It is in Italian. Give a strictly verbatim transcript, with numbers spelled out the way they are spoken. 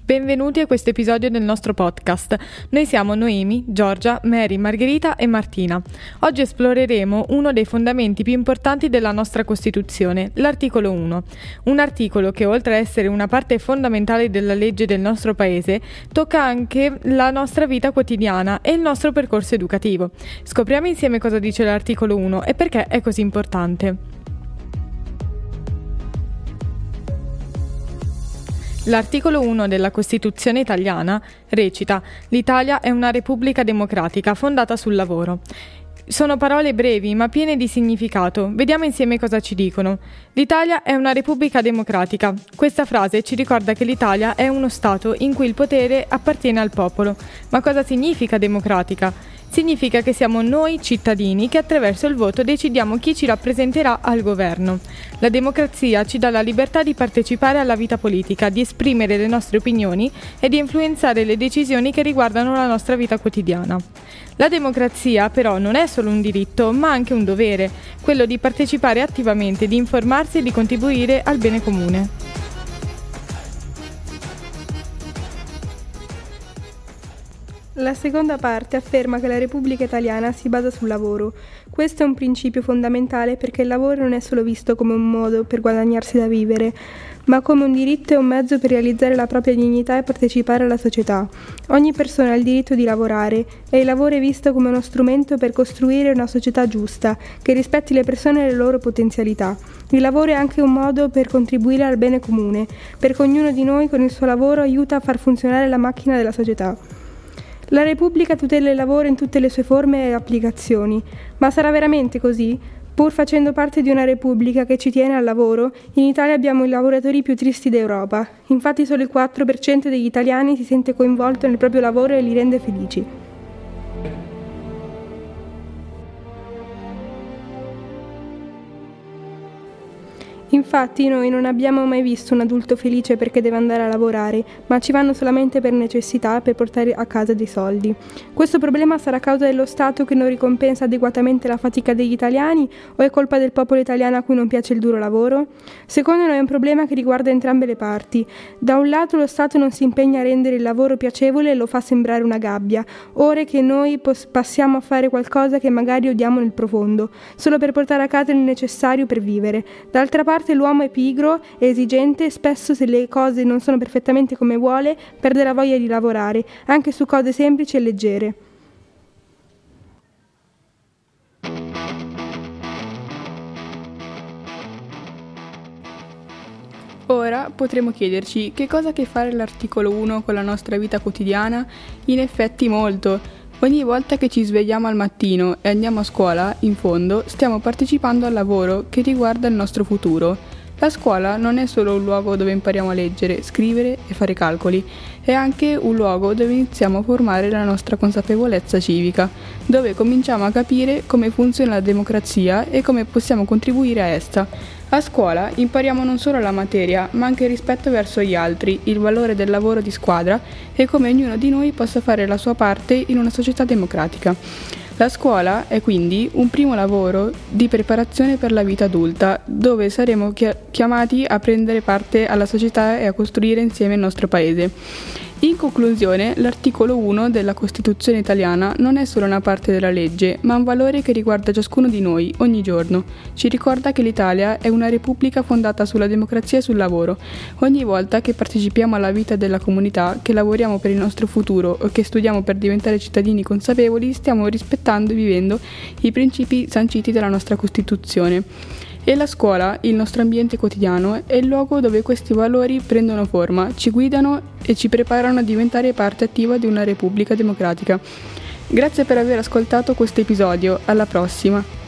Benvenuti a questo episodio del nostro podcast. Noi siamo Noemi, Giorgia, Mary, Margherita e Martina. Oggi esploreremo uno dei fondamenti più importanti della nostra Costituzione, l'articolo uno. Un articolo che, oltre a essere una parte fondamentale della legge del nostro paese, tocca anche la nostra vita quotidiana e il nostro percorso educativo. Scopriamo insieme cosa dice l'articolo uno e perché è così importante. L'articolo uno della Costituzione italiana recita: «L'Italia è una repubblica democratica fondata sul lavoro». Sono parole brevi ma piene di significato. Vediamo insieme cosa ci dicono. L'Italia è una repubblica democratica. Questa frase ci ricorda che l'Italia è uno Stato in cui il potere appartiene al popolo. Ma cosa significa democratica? Significa che siamo noi cittadini che attraverso il voto decidiamo chi ci rappresenterà al governo. La democrazia ci dà la libertà di partecipare alla vita politica, di esprimere le nostre opinioni e di influenzare le decisioni che riguardano la nostra vita quotidiana. La democrazia però non è solo un diritto, ma anche un dovere, quello di partecipare attivamente, di informarsi e di contribuire al bene comune. La seconda parte afferma che la Repubblica Italiana si basa sul lavoro. Questo è un principio fondamentale perché il lavoro non è solo visto come un modo per guadagnarsi da vivere, ma come un diritto e un mezzo per realizzare la propria dignità e partecipare alla società. Ogni persona ha il diritto di lavorare e il lavoro è visto come uno strumento per costruire una società giusta, che rispetti le persone e le loro potenzialità. Il lavoro è anche un modo per contribuire al bene comune, perché ognuno di noi con il suo lavoro aiuta a far funzionare la macchina della società. La Repubblica tutela il lavoro in tutte le sue forme e applicazioni, ma sarà veramente così? Pur facendo parte di una Repubblica che ci tiene al lavoro, in Italia abbiamo i lavoratori più tristi d'Europa. Infatti solo il quattro per cento degli italiani si sente coinvolto nel proprio lavoro e li rende felici. Infatti noi non abbiamo mai visto un adulto felice perché deve andare a lavorare, ma ci vanno solamente per necessità, per portare a casa dei soldi. Questo problema sarà causa dello Stato che non ricompensa adeguatamente la fatica degli italiani o è colpa del popolo italiano a cui non piace il duro lavoro? Secondo noi è un problema che riguarda entrambe le parti. Da un lato lo Stato non si impegna a rendere il lavoro piacevole e lo fa sembrare una gabbia, ore che noi pos- passiamo a fare qualcosa che magari odiamo nel profondo, solo per portare a casa il necessario per vivere. D'altra parte l'uomo è pigro e esigente e spesso se le cose non sono perfettamente come vuole perde la voglia di lavorare, anche su cose semplici e leggere. Ora potremo chiederci che cosa ha a che fare l'articolo uno con la nostra vita quotidiana? In effetti molto. Ogni volta che ci svegliamo al mattino e andiamo a scuola, in fondo, stiamo partecipando al lavoro che riguarda il nostro futuro. La scuola non è solo un luogo dove impariamo a leggere, scrivere e fare calcoli, è anche un luogo dove iniziamo a formare la nostra consapevolezza civica, dove cominciamo a capire come funziona la democrazia e come possiamo contribuire a essa. A scuola impariamo non solo la materia, ma anche il rispetto verso gli altri, il valore del lavoro di squadra e come ognuno di noi possa fare la sua parte in una società democratica. La scuola è quindi un primo lavoro di preparazione per la vita adulta, dove saremo chiamati a prendere parte alla società e a costruire insieme il nostro paese. In conclusione, l'articolo uno della Costituzione italiana non è solo una parte della legge, ma un valore che riguarda ciascuno di noi, ogni giorno. Ci ricorda che l'Italia è una repubblica fondata sulla democrazia e sul lavoro. Ogni volta che partecipiamo alla vita della comunità, che lavoriamo per il nostro futuro o che studiamo per diventare cittadini consapevoli, stiamo rispettando e vivendo i principi sanciti dalla nostra Costituzione. E la scuola, il nostro ambiente quotidiano, è il luogo dove questi valori prendono forma, ci guidano e ci preparano a diventare parte attiva di una repubblica democratica. Grazie per aver ascoltato questo episodio, alla prossima!